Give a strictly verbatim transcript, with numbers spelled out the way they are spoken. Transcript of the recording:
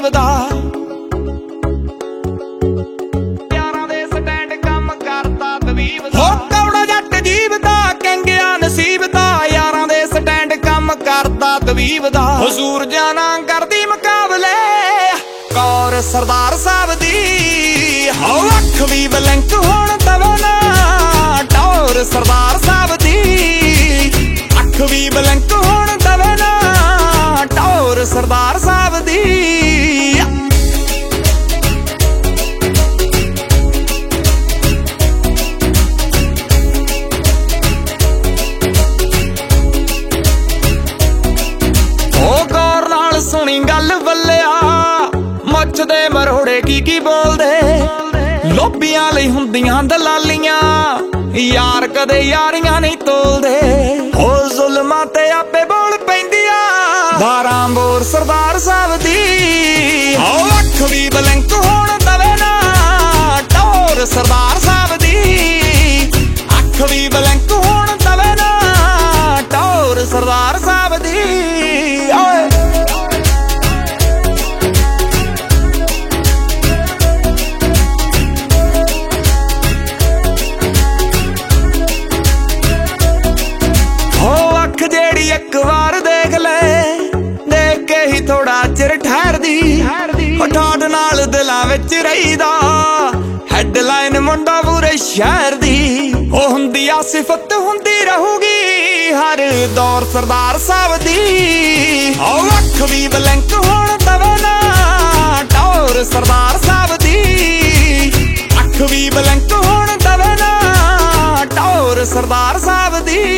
ਤਵੀਬ ਦਾ। ਯਾਰਾਂ ਦੇ ਸਟੈਂਡ ਕੰਮ ਕਰਦਾ ਤਵੀਬ ਦਾ। ਹੋ ਕੌੜਾ ਜੱਟ ਜੀਵ ਦਾ ਕੰਗਿਆ ਨਸੀਬ ਦਾ। ਯਾਰਾਂ ਦੇ ਸਟੈਂਡ ਕੰਮ ਕਰਦਾ ਤਵੀਬ ਦਾ। ਹਜ਼ੂਰ ਜਾਣਾ ਕਰਦੀ ਮੁਕਾਬਲੇ ਕੌਰ ਸਰਦਾਰ ਸਾਹਿਬ ਦੀ। ਹੋ ਅੱਖ ਵੀ ਬਲੈਂਕ ਹੋਣ ਦਵੇ ਨਾ ਟੌਰ ਸਰਦਾਰ ਸਾਹਿਬ ਦੀ। ਅੱਖ ਵੀ ਬਲੈਂਕ ਹੋਣ ਦਵੇ ਨਾ ਟੌਰ ਸਰਦਾਰ ਸਾਹਿਬ ਦੀ। ਉਹ ਗੌਰ ਨਾਲ ਸੁਣੀ ਗੱਲ ਬੱਲਿਆ ਮੁੱਛ ਦੇ ਮਰੋੜੇ ਕੀ ਕੀ ਬੋਲਦੇ। ਲੋਭੀਆਂ ਲਈ ਹੁੰਦੀਆਂ ਦਲਾਲੀਆਂ ਯਾਰ ਕਦੇ ਯਾਰੀਆਂ ਨਹੀਂ ਤੋਲਦੇ। ਹੋ ਜ਼ੁਲਮਾਂ ਤੇ ਆਪੇ ਬੋਲ ਪੈਂਦੀਆਂ ਬਾਰਾਂ ਬੋਰ ਸਰਦਾਰ ਸਾਹਿਬ ਦੀ। ਹੋ ਅੱਖ ਵੀ ਬਲੈਂਕ ਹੋਣ ਦਵੇ ਨਾ ਟੌਰ ਸਰਦਾਰ ਸਾਹਿਬ ਦੀ। ਅੱਖ ਵੀ ਬਲੈਂਕ ਹੋਣ ਦਵੇ ਨਾ ਟੌਰ ਸਰਦਾਰ ਸਾਹਿਬ ਦੀ। ਓਏ ਜਿਹੜੀ ਇੱਕ ਵਾਰ ਦੇਖ ਲੈ ਦੇਖ ਕੇ ਹੀ ਥੋੜਾ ਚਿਰ ਠਹਿਰਦੀ। ਠਾਠ ਨਾਲ ਦਿਲਾਂ ਵਿੱਚ ਰਹੀਦਾ ਹੈਡਲਾਈਨ ਮੁੰਡਾ ਪੂਰੇ ਸ਼ਹਿਰ ਦੀ। ਉਹ ਹੁੰਦੀ ਆ ਸਿਫਤ ਹੁੰਦੀ ਰਹੂਗੀ ਹਰ ਦੌਰ ਸਰਦਾਰ ਸਾਹਿਬ ਦੀ। ਉਹ ਅੱਖ ਵੀ ਬਲੈਂਕ ਹੋਣ ਦਵੇ ਨਾ ਟੌਰ ਸਰਦਾਰ ਸਾਹਿਬ ਦੀ। ਅੱਖ ਵੀ ਬਲੈਂਕ ਹੋਣ ਦਵੇ ਨਾ ਟੌਰ ਸਰਦਾਰ ਸਾਹਿਬ ਦੀ।